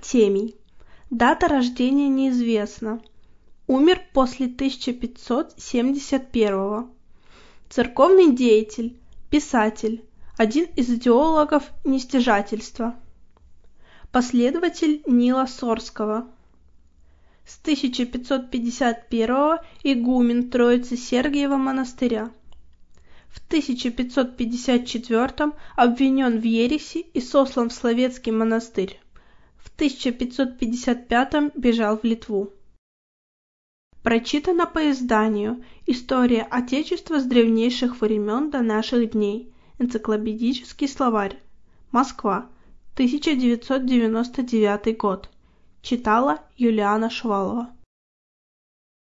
Артемий. Дата рождения неизвестна. Умер после 1571. Церковный деятель, писатель, один из идеологов нестяжательства. Последователь Нила Сорского. С 1551 игумен Троицы-Сергиева монастыря. В 1554 обвинен в ереси и сослан в Словецкий монастырь. В 1555 бежал в Литву. Прочитано по изданию «История Отечества с древнейших времен до наших дней». Энциклопедический словарь. Москва. 1999 год. Читала Юлиана Швалова.